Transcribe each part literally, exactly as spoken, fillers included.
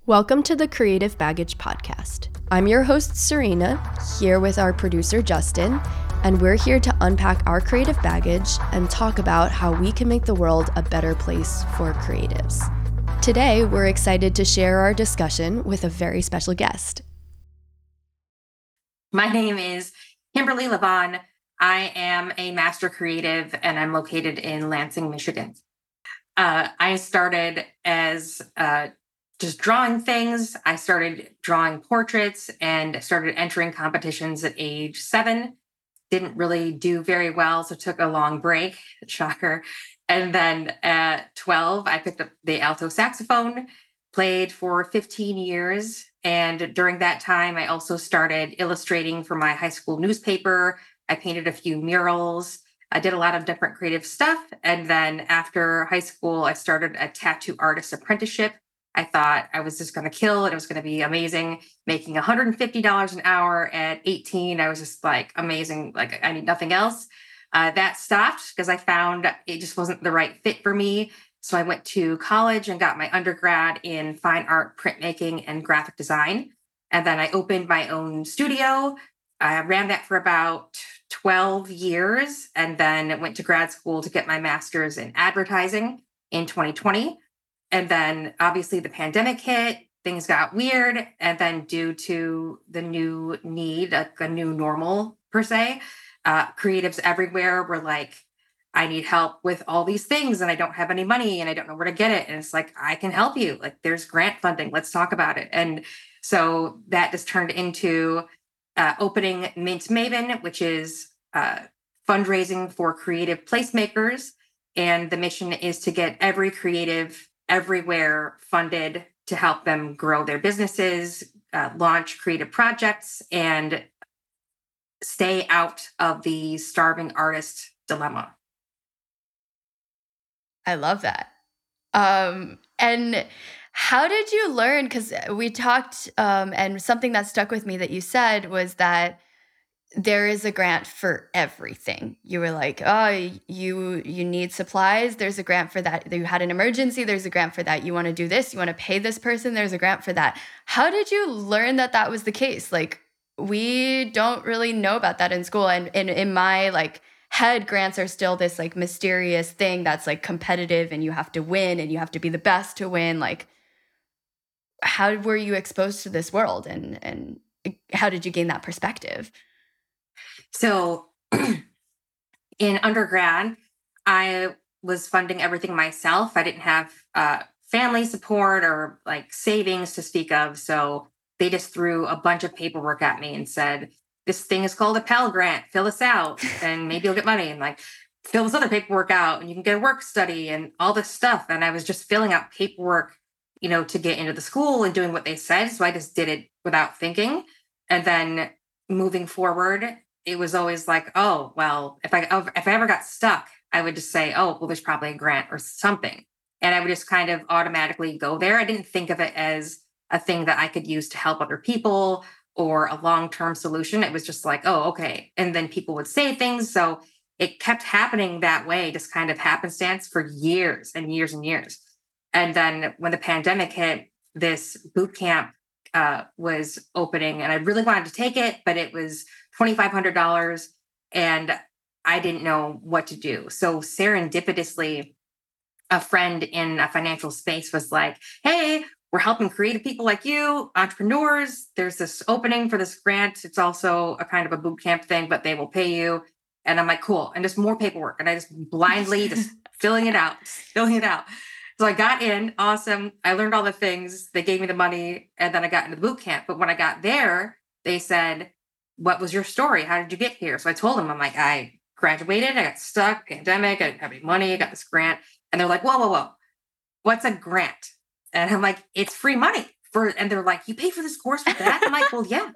Welcome to the Creative Baggage Podcast. I'm your host, Serena, here with our producer, Justin, and we're here to unpack our creative baggage and talk about how we can make the world a better place for creatives. Today, we're excited to share our discussion with a very special guest. My name is Kimberly Levon. I am a master creative, and I'm located in Lansing, Michigan. Uh, I started as uh, just drawing things. I started drawing portraits and started entering competitions at age seven. Didn't really do very well, so took a long break, shocker. And then at twelve, I picked up the alto saxophone, played for fifteen years. And during that time, I also started illustrating for my high school newspaper. I painted a few murals. I did a lot of different creative stuff. And then after high school, I started a tattoo artist apprenticeship. I thought I was just going to kill it. It was going to be amazing. Making one hundred fifty dollars an hour at eighteen. I was just like, amazing. Like, I need nothing else. Uh, that stopped because I found it just wasn't the right fit for me. So I went to college and got my undergrad in fine art, printmaking, and graphic design. And then I opened my own studio. I ran that for about twelve years and then went to grad school to get my master's in advertising in twenty twenty. And then obviously the pandemic hit, things got weird. And then due to the new need, a, a new normal per se, uh, creatives everywhere were like, I need help with all these things and I don't have any money and I don't know where to get it. And it's like, I can help you. Like, there's grant funding. Let's talk about it. And so that just turned into uh, opening Mint Maven, which is uh, fundraising for creative placemakers. And the mission is to get every creative everywhere funded to help them grow their businesses, uh, launch creative projects, and stay out of the starving artist dilemma. I love that. Um, and how did you learn? Because we talked, um, and something that stuck with me that you said was that there is a grant for everything. You were like, oh, you you need supplies. There's a grant for that. You had an emergency. There's a grant for that. You want to do this. You want to pay this person. There's a grant for that. How did you learn that that was the case? Like, we don't really know about that in school. And, and in my like head, grants are still this like mysterious thing that's like competitive and you have to win and you have to be the best to win. Like, how were you exposed to this world and and how did you gain that perspective? So in undergrad, I was funding everything myself. I didn't have uh, family support or like savings to speak of. So they just threw a bunch of paperwork at me and said, this thing is called a Pell Grant. Fill this out and maybe you'll get money. And like, fill this other paperwork out and you can get a work study and all this stuff. And I was just filling out paperwork, you know, to get into the school and doing what they said. So I just did it without thinking. And then moving forward, it was always like, oh, well, if I if I ever got stuck, I would just say, oh, well, there's probably a grant or something. And I would just kind of automatically go there. I didn't think of it as a thing that I could use to help other people or a long-term solution. It was just like, oh, okay. And then people would say things. So it kept happening that way, just kind of happenstance for years and years and years. And then when the pandemic hit, this boot camp uh, was opening and I really wanted to take it, but it was twenty-five hundred dollars and I didn't know what to do. So serendipitously, a friend in a financial space was like, hey, we're helping creative people like you, entrepreneurs. There's this opening for this grant. It's also a kind of a boot camp thing, but they will pay you. And I'm like, cool. And just more paperwork. And I just blindly just filling it out, filling it out. So I got in, awesome. I learned all the things. They gave me the money and then I got into the boot camp. But when I got there, they said, what was your story? How did you get here? So I told them, I'm like, I graduated, I got stuck, pandemic, I didn't have any money, I got this grant. And they're like, whoa, whoa, whoa, what's a grant? And I'm like, it's free money. For, and they're like, you pay for this course with that? I'm like, well, yeah.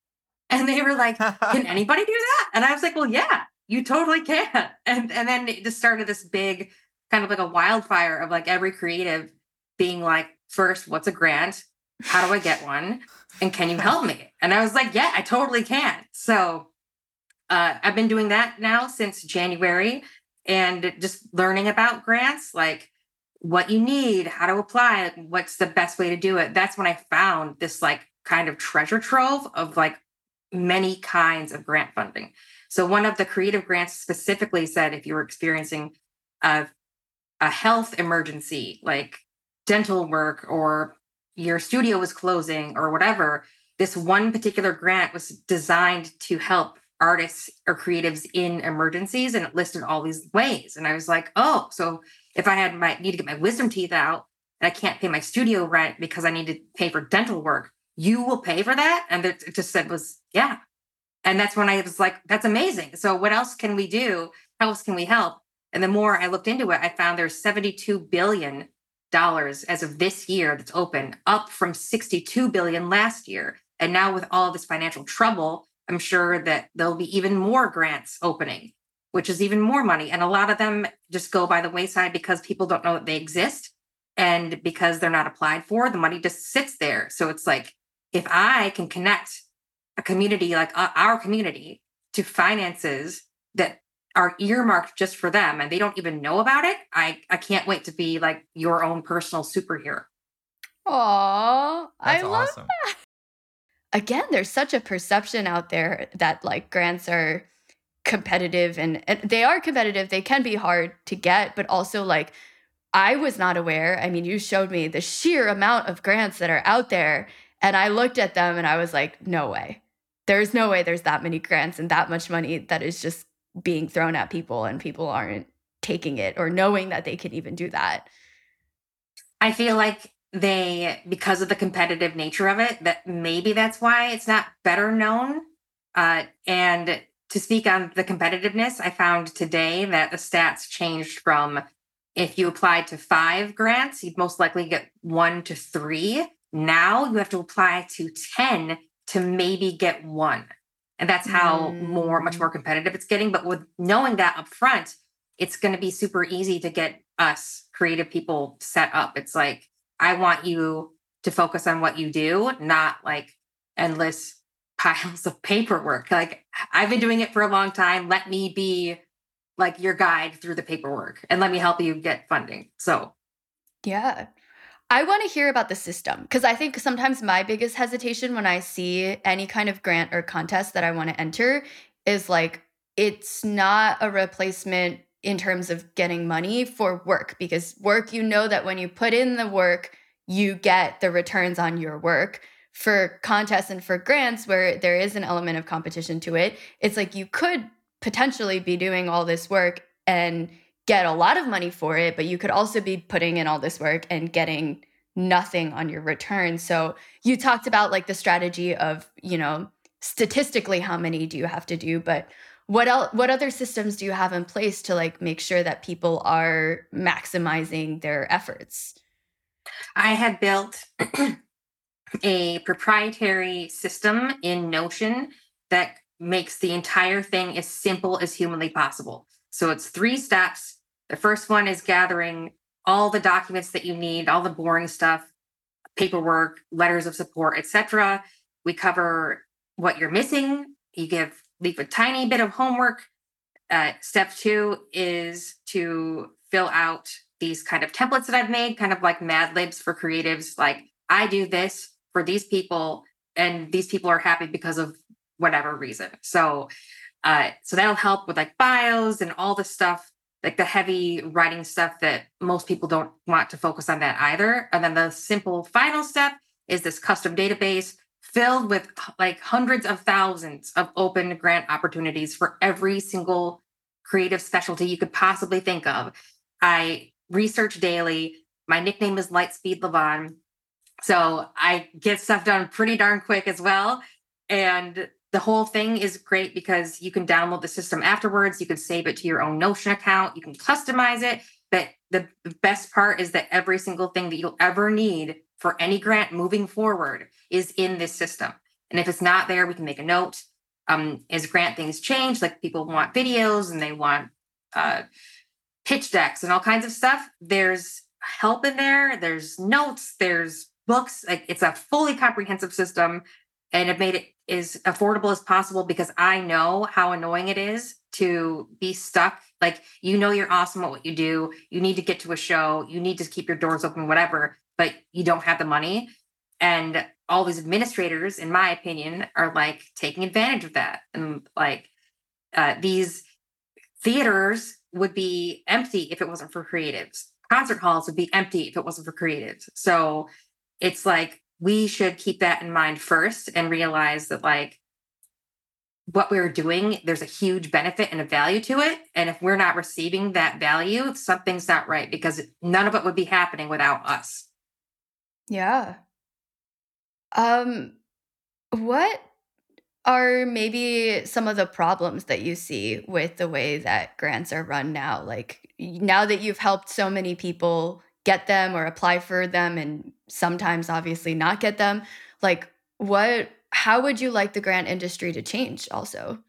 And they were like, can anybody do that? And I was like, well, yeah, you totally can. And, and then it just started this big kind of like a wildfire of like every creative being like, first, what's a grant? How do I get one? And can you help me? And I was like, yeah, I totally can. So uh, I've been doing that now since January and just learning about grants. Like what you need, how to apply it, what's the best way to do it. That's when I found this like kind of treasure trove of like many kinds of grant funding. So one of the creative grants specifically said if you were experiencing a, a health emergency, like dental work, or your studio was closing or whatever, this one particular grant was designed to help artists or creatives in emergencies, and it listed all these ways. And I was like, oh, so if I had my need to get my wisdom teeth out and I can't pay my studio rent because I need to pay for dental work, you will pay for that? And it just said was, yeah. And that's when I was like, that's amazing. So what else can we do? How else can we help? And the more I looked into it, I found there's seventy-two billion dollars as of this year that's open, up from sixty-two billion dollars last year. And now with all this financial trouble, I'm sure that there'll be even more grants opening, which is even more money. And a lot of them just go by the wayside because people don't know that they exist. And because they're not applied for, the money just sits there. So it's like, if I can connect a community like uh, our community to finances that are earmarked just for them and they don't even know about it, I, I can't wait to be like your own personal superhero. Aw, I That's love awesome. that. Again, there's such a perception out there that like grants are competitive, and, and they are competitive. They can be hard to get, but also like I was not aware. I mean, you showed me the sheer amount of grants that are out there, and I looked at them and I was like, no way. There's no way there's that many grants and that much money that is just being thrown at people and people aren't taking it or knowing that they can even do that. I feel like they, because of the competitive nature of it, that maybe that's why it's not better known. Uh, and to speak on the competitiveness, I found today that the stats changed from if you applied to five grants, you'd most likely get one to three. Now you have to apply to ten to maybe get one. And that's how Mm. more, much more competitive it's getting. But with knowing that up front, it's going to be super easy to get us creative people set up. It's like, I want you to focus on what you do, not like endless piles of paperwork. Like, I've been doing it for a long time. Let me be like your guide through the paperwork and let me help you get funding. So, Yeah. I want to hear about the system because I think sometimes my biggest hesitation when I see any kind of grant or contest that I want to enter is like, it's not a replacement in terms of getting money for work, because work, you know that when you put in the work, you get the returns on your work. For contests and for grants where there is an element of competition to it, it's like you could potentially be doing all this work and get a lot of money for it, but you could also be putting in all this work and getting nothing on your return. So you talked about like the strategy of, you know, statistically how many do you have to do, but what else, what other systems do you have in place to like make sure that people are maximizing their efforts? I had built a proprietary system in Notion that makes the entire thing as simple as humanly possible. So it's three steps. The first one is gathering all the documents that you need, all the boring stuff, paperwork, letters of support, et cetera. We cover what you're missing. You give leave a tiny bit of homework. Uh, step two is to fill out these kind of templates that I've made, kind of like Mad Libs for creatives. Like, I do this for these people, and these people are happy because of whatever reason. So, uh, so that'll help with like bios and all the stuff, like the heavy writing stuff that most people don't want to focus on that either. And then the simple final step is this custom database filled with like hundreds of thousands of open grant opportunities for every single creative specialty you could possibly think of. I research daily. My nickname is Lightspeed Levon. So I get stuff done pretty darn quick as well. And the whole thing is great because you can download the system afterwards. You can save it to your own Notion account. You can customize it. But the best part is that every single thing that you'll ever need for any grant moving forward is in this system. And if it's not there, we can make a note. Um, as grant things change, like people want videos and they want uh, pitch decks and all kinds of stuff, there's help in there. There's notes, there's books. Like, it's a fully comprehensive system. and have made it as affordable as possible because I know how annoying it is to be stuck. Like, you know, you're awesome at what you do. You need to get to a show. You need to keep your doors open, whatever, but you don't have the money. And all these administrators, in my opinion, are like taking advantage of that. And like uh, these theaters would be empty if it wasn't for creatives. Concert halls would be empty if it wasn't for creatives. So it's like we should keep that in mind first and realize that like what we're doing, there's a huge benefit and a value to it. And if we're not receiving that value, something's not right because none of it would be happening without us. Yeah. Um, what are maybe some of the problems that you see with the way that grants are run now? Like y- now that you've helped so many people get them or apply for them and sometimes obviously not get them, like what how would you like the grant industry to change also?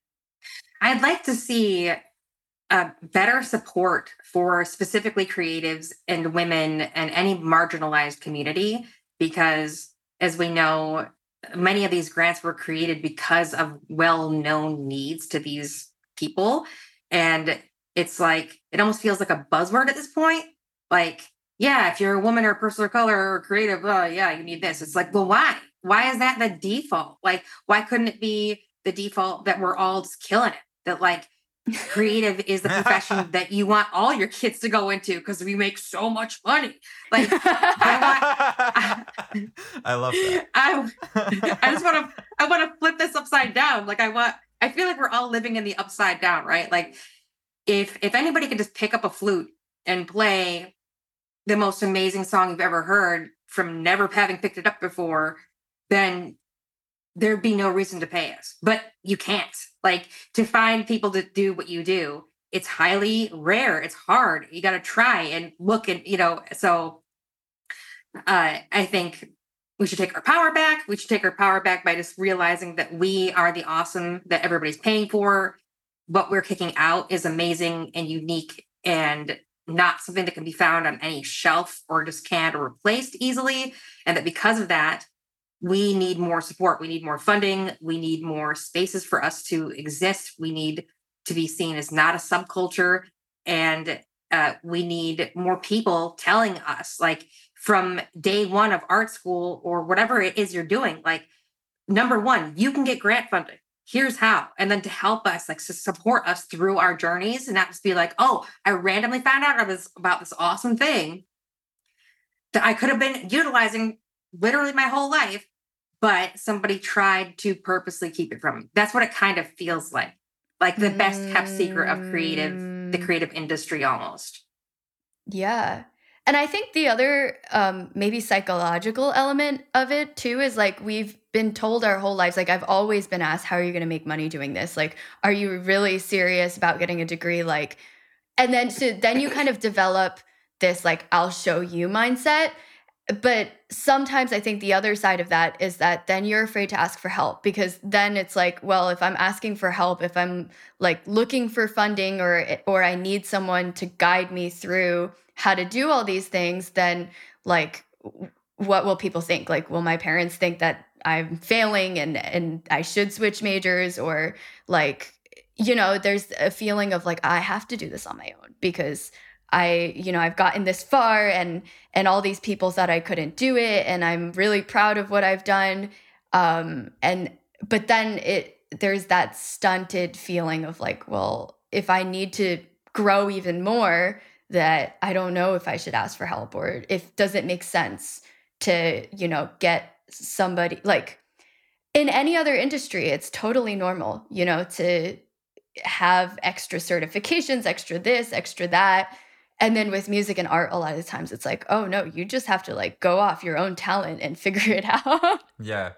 I'd like to see uh, better support for specifically creatives and women and any marginalized community because, as we know, many of these grants were created because of well-known needs to these people. And it's like it almost feels like a buzzword at this point. Like, yeah, if you're a woman or a person of color or creative, oh yeah, you need this. It's like, well, why? Why is that the default? Like, why couldn't it be the default that we're all just killing it? That like creative is the profession that you want all your kids to go into because we make so much money. Like, I want, I, I love that. I, I just want to, I want to flip this upside down. Like, I want, I feel like we're all living in the upside down, right? Like, if if anybody could just pick up a flute and play the most amazing song you've ever heard from never having picked it up before, then there'd be no reason to pay us. But you can't. Like to find people to do what you do, it's highly rare. It's hard. You got to try and look and, you know, so uh, I think we should take our power back. We should take our power back by just realizing that we are the awesome that everybody's paying for. What we're kicking out is amazing and unique and not something that can be found on any shelf or just canned or replaced easily. And that because of that, we need more support. We need more funding. We need more spaces for us to exist. We need to be seen as not a subculture. And uh, we need more people telling us, like from day one of art school or whatever it is you're doing, like, number one, you can get grant funding. Here's how. And then to help us, like to support us through our journeys and not just be like, oh, I randomly found out about this awesome thing that I could have been utilizing literally my whole life, but somebody tried to purposely keep it from me. That's what it kind of feels like. Like the best kept secret of creative, the Mm, creative industry almost. yeah. And I think the other um, maybe psychological element of it too is like we've been told our whole lives, like I've always been asked, how are you going to make money doing this? Like, are you really serious about getting a degree? Like, and then so then you kind of develop this like I'll show you mindset. But sometimes I think the other side of that is that then you're afraid to ask for help because then it's like, well, if I'm asking for help, if I'm like looking for funding or or I need someone to guide me through how to do all these things, then like w- what will people think? Like, will my parents think that I'm failing and and I should switch majors or like you know, there's a feeling of like I have to do this on my own because I, you know, I've gotten this far and and all these people thought I couldn't do it and I'm really proud of what I've done. Um and but then it there's that stunted feeling of like, well, if I need to grow even more, that I don't know if I should ask for help or if does it make sense to, you know, get somebody like in any other industry, it's totally normal, you know, to have extra certifications, extra this, extra that. And then with music and art, a lot of the times it's like, oh no, you just have to like go off your own talent and figure it out. Yeah.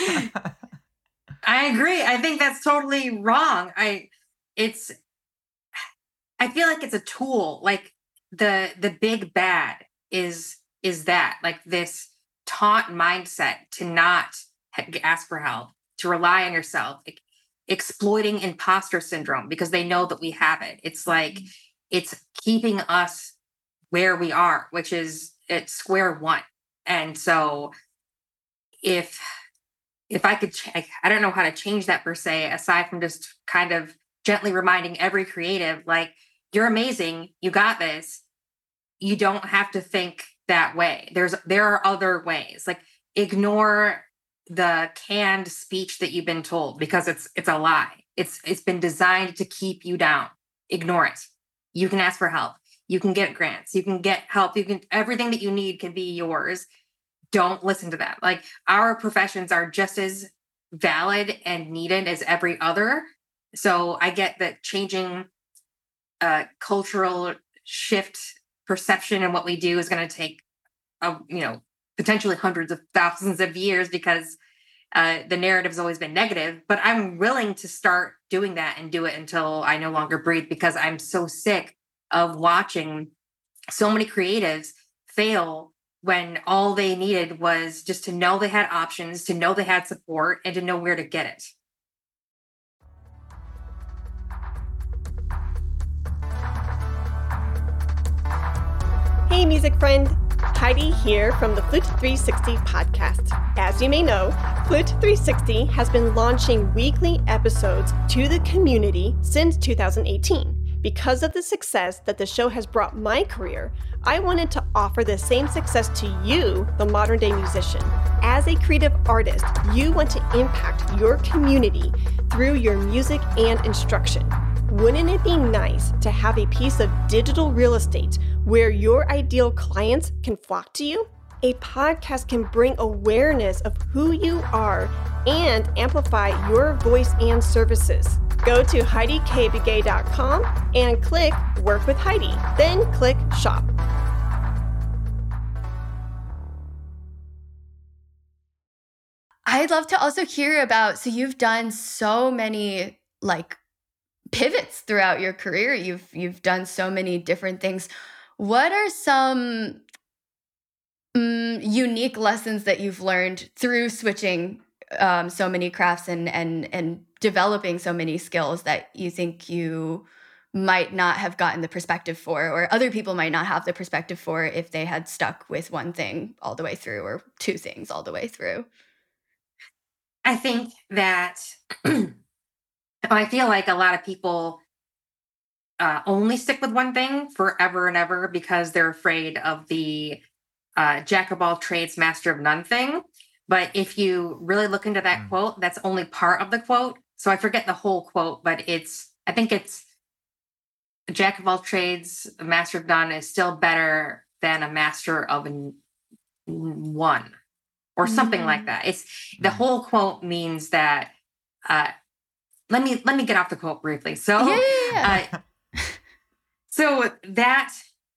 I agree. I think that's totally wrong. I it's I feel like it's a tool. Like the the big bad is is that like this taught mindset to not ha- ask for help, to rely on yourself, like exploiting imposter syndrome because they know that we have it. It's like it's keeping us where we are, which is at square one. And so if if I could, ch- I don't know how to change that per se, aside from just kind of gently reminding every creative, like, you're amazing, you got this. You don't have to think that way. There's, there are other ways. Like, ignore the canned speech that you've been told, because it's, it's a lie. It's, it's been designed to keep you down. Ignore it. You can ask for help. You can get grants. You can get help. You can, everything that you need can be yours. Don't listen to that. Like, our professions are just as valid and needed as every other. So I get that changing uh, cultural shift perception and what we do is going to take, uh, you know, potentially hundreds of thousands of years, because uh, the narrative has always been negative. But I'm willing to start doing that and do it until I no longer breathe, because I'm so sick of watching so many creatives fail when all they needed was just to know they had options, to know they had support, and to know where to get it. Hey, music friend. Heidi here from the Flute three sixty podcast. As you may know, Flute three sixty has been launching weekly episodes to the community since two thousand eighteen. Because of the success that the show has brought my career, I wanted to offer the same success to you, the modern day musician. As a creative artist, you want to impact your community through your music and instruction. Wouldn't it be nice to have a piece of digital real estate where your ideal clients can flock to you? A podcast can bring awareness of who you are and amplify your voice and services. Go to Heidi K Begay dot com and click Work with Heidi, then click Shop. I'd love to also hear about, so you've done so many like pivots throughout your career. You've you've done so many different things. What are some um, unique lessons that you've learned through switching um, so many crafts and and and developing so many skills that you think you might not have gotten the perspective for, or other people might not have the perspective for if they had stuck with one thing all the way through, or two things all the way through? I think that I feel like a lot of people uh, only stick with one thing forever and ever because they're afraid of the uh, jack of all trades, master of none thing. But if you really look into that mm. quote, that's only part of the quote. So I forget the whole quote, but it's, I think it's a jack of all trades, a master of none is still better than a master of n- one, or something mm. like that. It's the mm. whole quote means that, uh, let me, let me get off the quote briefly. So, yeah, yeah, yeah. uh, so that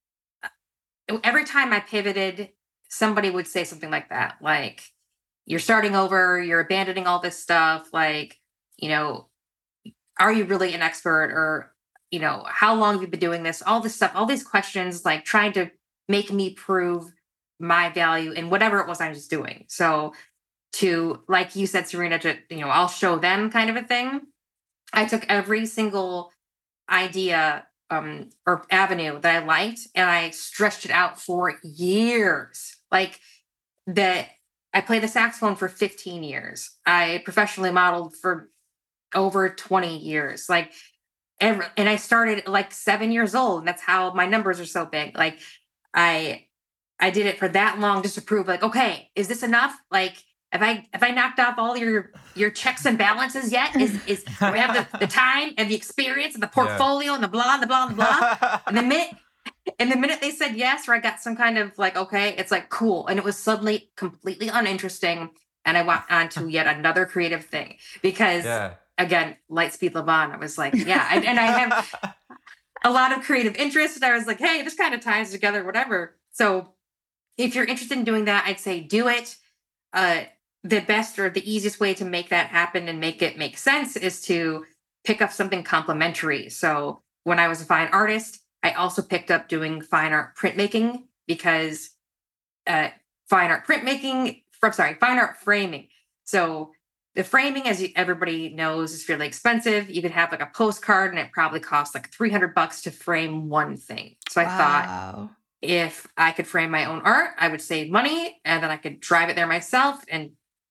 every time I pivoted, somebody would say something like that, like, you're starting over, you're abandoning all this stuff. Like, you know, are you really an expert? Or, you know, how long have you been doing this? All this stuff, all these questions, like trying to make me prove my value in whatever it was I was doing. So to, like you said, Serena, to, you know, I'll show them kind of a thing. I took every single idea um, or avenue that I liked, and I stretched it out for years. Like that, I played the saxophone for fifteen years. I professionally modeled for over twenty years. Like, every, and I started like seven years old. And that's how my numbers are so big. Like, I, I did it for that long just to prove, like, okay, is this enough? Like, have I, have I knocked off all your, your checks and balances yet? Is, is, do we have the, the time and the experience and the portfolio yeah. and the blah, and the blah, and the blah. And the minute, and the minute they said yes, or I got some kind of like, okay, it's like, cool. And it was suddenly completely uninteresting. And I went on to yet another creative thing because yeah. again, Lightspeed Levon, I was like, yeah. I, and I have a lot of creative interest. And I was like, hey, this kind of ties together, whatever. So if you're interested in doing that, I'd say do it. Uh, the best or the easiest way to make that happen and make it make sense is to pick up something complementary. So when I was a fine artist, I also picked up doing fine art printmaking because uh, fine art printmaking, I'm sorry, fine art framing. So the framing, as everybody knows, is fairly expensive. You could have like a postcard and it probably costs like three hundred bucks to frame one thing. So I wow. thought if I could frame my own art, I would save money and then I could drive it there myself and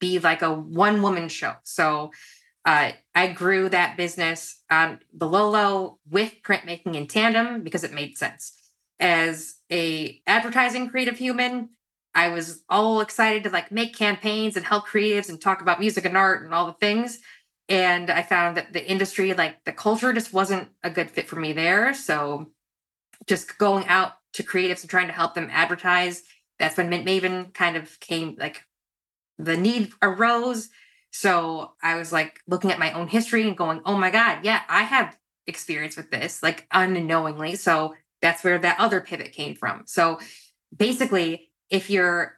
be like a one woman show. So uh, I grew that business on the low low with printmaking in tandem because it made sense. As a advertising creative human, I was all excited to like make campaigns and help creatives and talk about music and art and all the things. And I found that the industry, like the culture just wasn't a good fit for me there. So just going out to creatives and trying to help them advertise, that's when Mint Maven kind of came, like the need arose. So I was like looking at my own history and going, oh my God, yeah, I have experience with this, like unknowingly. So that's where that other pivot came from. So basically, if you're,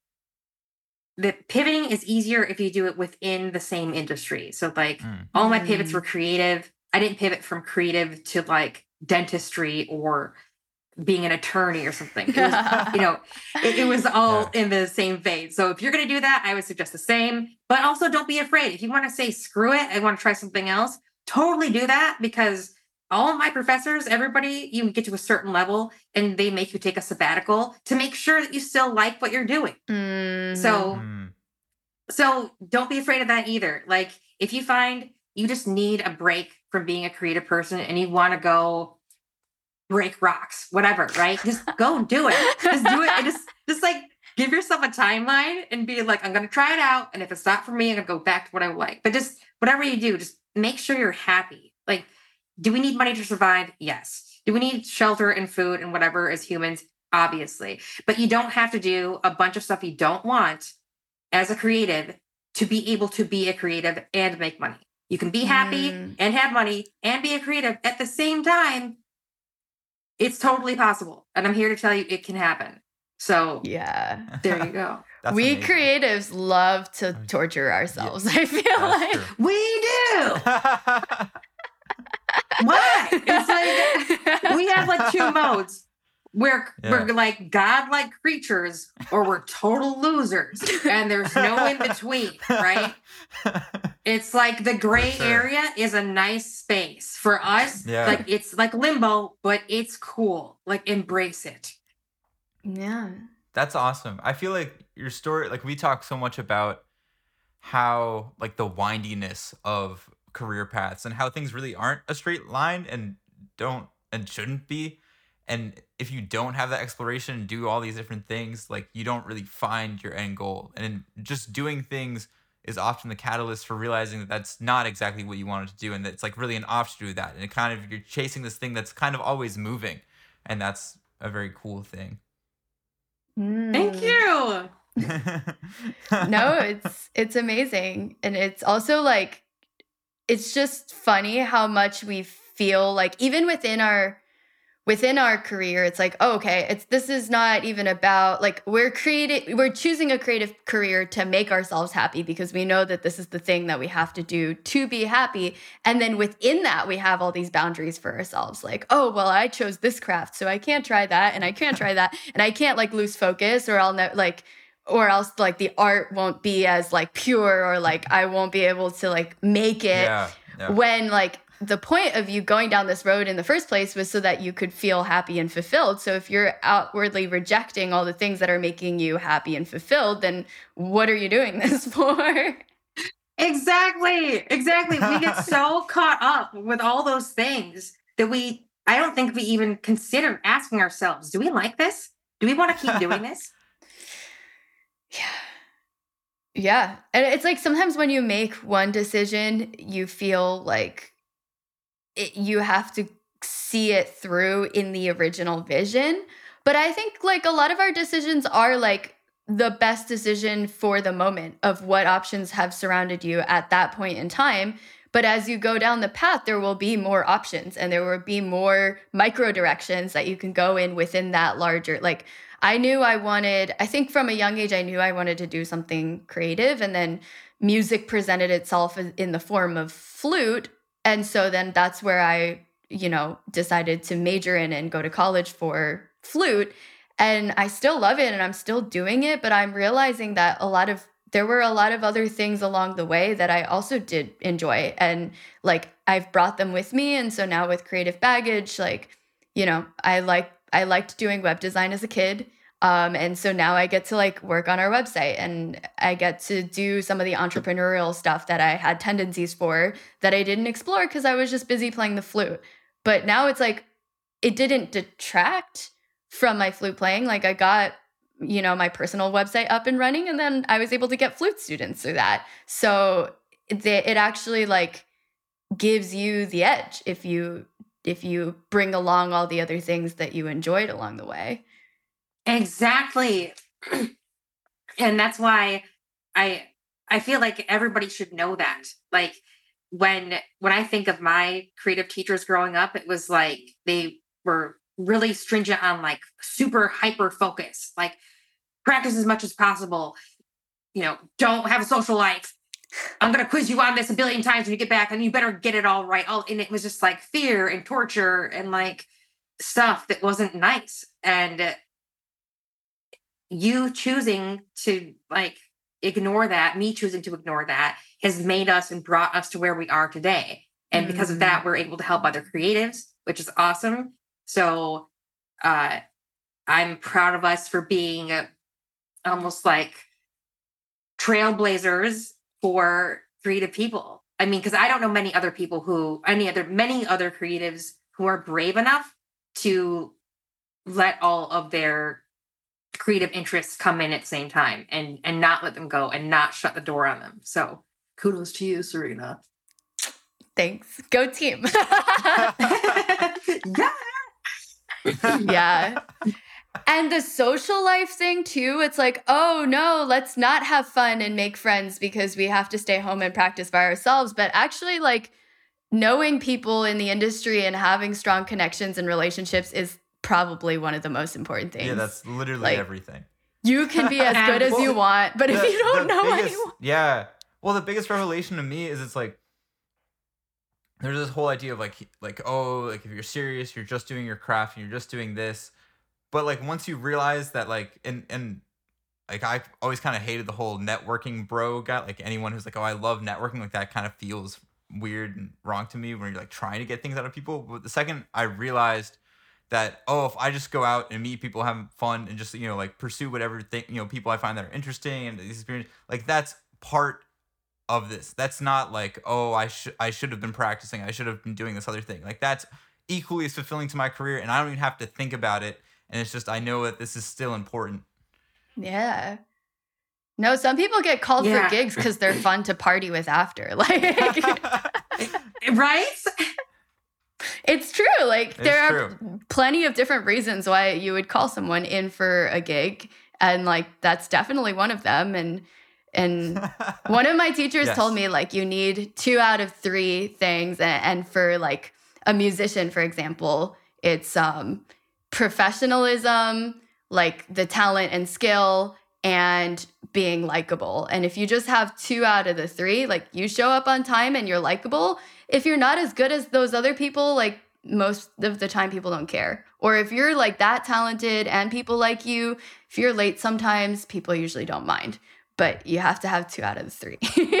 the pivoting is easier if you do it within the same industry. So like mm. all my pivots were creative. I didn't pivot from creative to like dentistry or being an attorney or something. It was, you know, it, it was all yeah. in the same vein. So if you're going to do that, I would suggest the same, but also don't be afraid. If you want to say, screw it, I want to try something else, totally do that, because all of my professors, everybody, you get to a certain level and they make you take a sabbatical to make sure that you still like what you're doing. Mm. So, mm. so don't be afraid of that either. Like if you find you just need a break from being a creative person and you want to go break rocks, whatever, right? Just go do it. Just do it. And just, just like give yourself a timeline and be like, I'm going to try it out. And if it's not for me, I'm going to go back to what I like. But just whatever you do, just make sure you're happy. Like, do we need money to survive? Yes. Do we need shelter and food and whatever as humans? Obviously. But you don't have to do a bunch of stuff you don't want as a creative to be able to be a creative and make money. You can be happy mm. and have money and be a creative at the same time. It's totally possible. And I'm here to tell you it can happen. So yeah, there you go. We amazing. Creatives love to torture ourselves. Yeah, I feel like true. We do. Why? It's like we have like two modes. We're yeah. we're like godlike creatures, or we're total losers, and there's no in between, right? It's like the gray sure. area is a nice space for us. Yeah. Like it's like limbo, but it's cool. Like embrace it. Yeah, that's awesome. I feel like your story, like we talk so much about how like the windiness of career paths and how things really aren't a straight line and don't and shouldn't be. And if you don't have that exploration and do all these different things, like you don't really find your end goal. And just doing things is often the catalyst for realizing that that's not exactly what you wanted to do. And that it's like really an offshoot of that. And it kind of, you're chasing this thing that's kind of always moving. And that's a very cool thing. Mm. Thank you. No, it's, it's amazing. And it's also like, it's just funny how much we feel like even within our within our career, it's like, oh, okay, it's this is not even about like we're creating we're choosing a creative career to make ourselves happy because we know that this is the thing that we have to do to be happy. And then within that, we have all these boundaries for ourselves. Like, oh, well, I chose this craft, so I can't try that and I can't try that. And I can't like lose focus or I'll know like or else like the art won't be as like pure or like I won't be able to like make it yeah, yeah. when like the point of you going down this road in the first place was so that you could feel happy and fulfilled. So if you're outwardly rejecting all the things that are making you happy and fulfilled, then what are you doing this for? Exactly. Exactly. We get so caught up with all those things that we, I don't think we even consider asking ourselves, do we like this? Do we want to keep doing this? Yeah. Yeah. And it's like sometimes when you make one decision, you feel like it, you have to see it through in the original vision. But I think like a lot of our decisions are like the best decision for the moment of what options have surrounded you at that point in time. But as you go down the path, there will be more options and there will be more micro directions that you can go in within that larger, like I knew I wanted, I think from a young age, I knew I wanted to do something creative, and then music presented itself in the form of flute. And so then that's where I, you know, decided to major in and go to college for flute. And I still love it and I'm still doing it, but I'm realizing that a lot of, there were a lot of other things along the way that I also did enjoy. And like, I've brought them with me. And so now with Creative Baggage, like, you know, I like, I liked doing web design as a kid. Um, and so now I get to like work on our website, and I get to do some of the entrepreneurial stuff that I had tendencies for that I didn't explore because I was just busy playing the flute. But now it's like, it didn't detract from my flute playing. Like I got, you know, my personal website up and running, and then I was able to get flute students through that. So it, it actually like gives you the edge if you if you bring along all the other things that you enjoyed along the way. Exactly. And that's why I I feel like everybody should know that. Like when when I think of my creative teachers growing up, it was like they were really stringent on like super hyper focus, like practice as much as possible. You know, don't have a social life. I'm going to quiz you on this a billion times when you get back, and you better get it all right. All, and it was just like fear and torture and like stuff that wasn't nice. And you choosing to like ignore that, me choosing to ignore that, has made us and brought us to where we are today. And because of that, we're able to help other creatives, which is awesome. So uh, I'm proud of us for being uh, almost like trailblazers for creative people. I mean, because I don't know many other people who, any other, many other creatives who are brave enough to let all of their creative interests come in at the same time and and not let them go and not shut the door on them. So kudos to you, Serena. Thanks. Go team. Yeah. Yeah. And the social life thing too, it's like, oh no, let's not have fun and make friends because we have to stay home and practice by ourselves. But actually, like, knowing people in the industry and having strong connections and relationships is probably one of the most important things. Yeah, that's literally like, everything. You can be as good as well, you want, but the, if you don't know biggest, anyone. Yeah. Well, the biggest revelation to me is it's like, there's this whole idea of like, like, oh, like if you're serious, you're just doing your craft and you're just doing this. But like once you realize that like, and, and like I always kind of hated the whole networking bro guy. Like anyone who's like, oh, I love networking, like that kind of feels weird and wrong to me when you're like trying to get things out of people. But the second I realized that, oh, if I just go out and meet people, have fun, and just, you know, like pursue whatever thing, you know, people I find that are interesting and these experiences, like that's part of this. That's not like, oh, I should I should have been practicing. I should have been doing this other thing. Like that's equally as fulfilling to my career, and I don't even have to think about it. And it's just, I know that this is still important. Yeah. No, some people get called Yeah. for gigs because they're fun to party with after. Like, Right? it's true. Like, It's there true. are plenty of different reasons why you would call someone in for a gig. And, like, that's definitely one of them. And, and one of my teachers Yes. told me, like, you need two out of three things. And, and for, like, a musician, for example, it's um, professionalism, like the talent and skill, and being likable. And if you just have two out of the three, like you show up on time and you're likable, if you're not as good as those other people, like most of the time people don't care. Or if you're like that talented and people like you, if you're late sometimes, people usually don't mind. But you have to have two out of the three.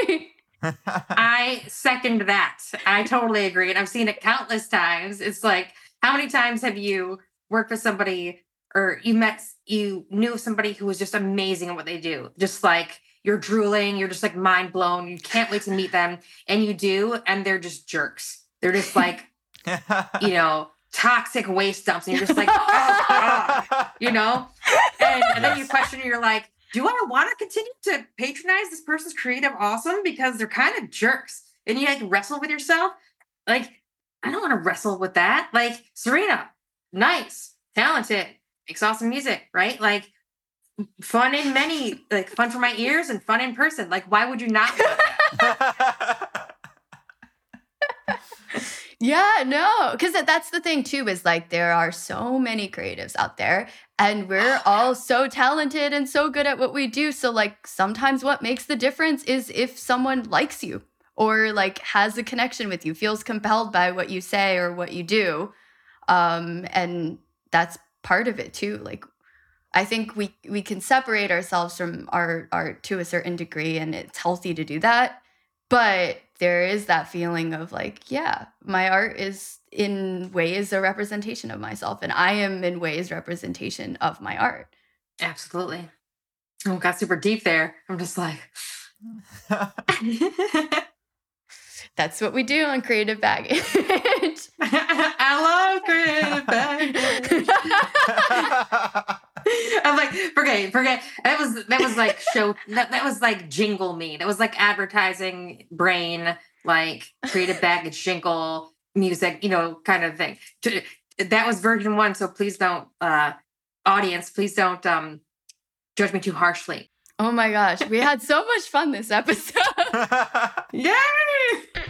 I second that. I totally agree. And I've seen it countless times. It's like, how many times have you worked with somebody or you met, you knew somebody who was just amazing at what they do? Just like you're drooling, you're just like mind blown. You can't wait to meet them. And you do, and they're just jerks. They're just like, you know, toxic waste dumps. And you're just like, oh, God, you know? And, and then you Yes. question, you're like, do I want to continue to patronize this person's creative awesome? Because they're kind of jerks. And you like wrestle with yourself. Like, I don't want to wrestle with that. Like, Serena, nice, talented, makes awesome music, right? Like, fun in many, like fun for my ears and fun in person. Like, why would you not want that? Yeah, no, because that's the thing too, is like there are so many creatives out there and we're all so talented and so good at what we do. So like sometimes what makes the difference is if someone likes you or like has a connection with you, feels compelled by what you say or what you do. Um, and that's part of it too. Like I think we we can separate ourselves from our art to a certain degree, and it's healthy to do that. But there is that feeling of like, yeah, my art is in ways a representation of myself, and I am in ways representation of my art. Absolutely. Oh, got super deep there. I'm just like, That's what we do on Creative Baggage. I love creative baggage. I'm like, forget, forget. That was that was like show. That, that was like jingle me. That was like advertising brain, like creative baggage jingle music, you know, kind of thing. That was version one. So please don't, uh, audience, please don't um, judge me too harshly. Oh my gosh, we had so much fun this episode. Yay!